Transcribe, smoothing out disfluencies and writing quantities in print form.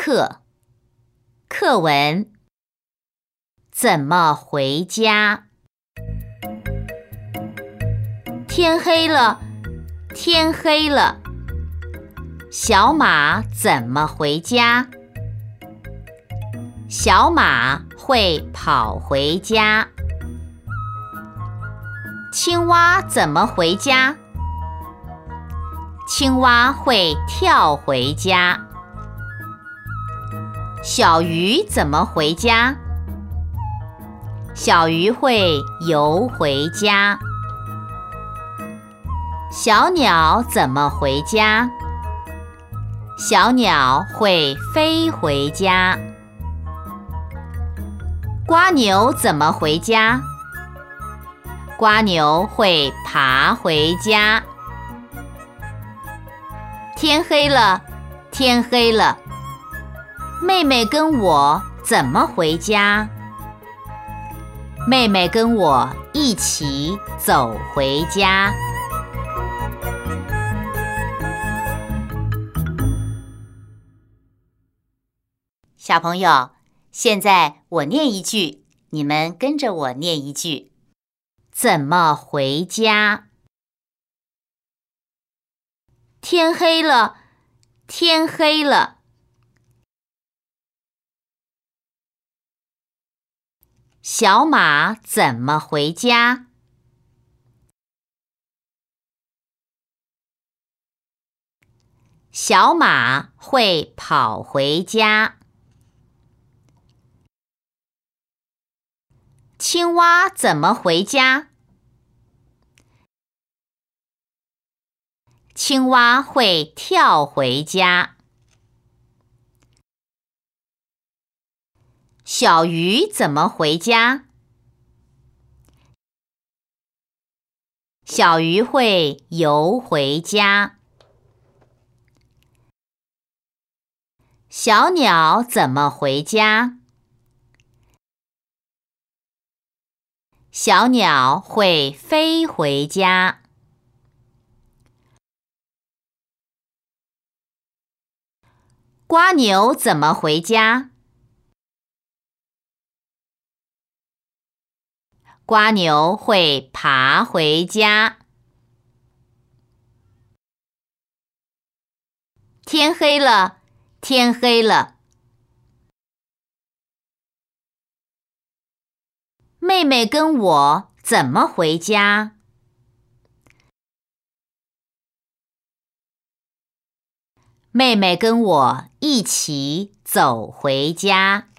课。课文：怎么回家？天黑了，天黑了，小马怎么回家？小马会跑回家。青蛙怎么回家？青蛙会跳回家。小鱼怎么回家？小鱼会游回家。小鸟怎么回家？小鸟会飞回家。蜗牛怎么回家？蜗牛会爬回家。天黑了，天黑了，妹妹跟我怎么回家？妹妹跟我一起走回家。小朋友，现在我念一句，你们跟着我念一句。怎么回家？天黑了，天黑了，小马怎么回家？小马会跑回家。青蛙怎么回家？青蛙会跳回家。小鱼怎么回家？小鱼会游回家。小鸟怎么回家？小鸟会飞回家。蜗牛怎么回家？蜗牛会爬回家。天黑了，天黑了，妹妹跟我怎么回家？妹妹跟我一起走回家。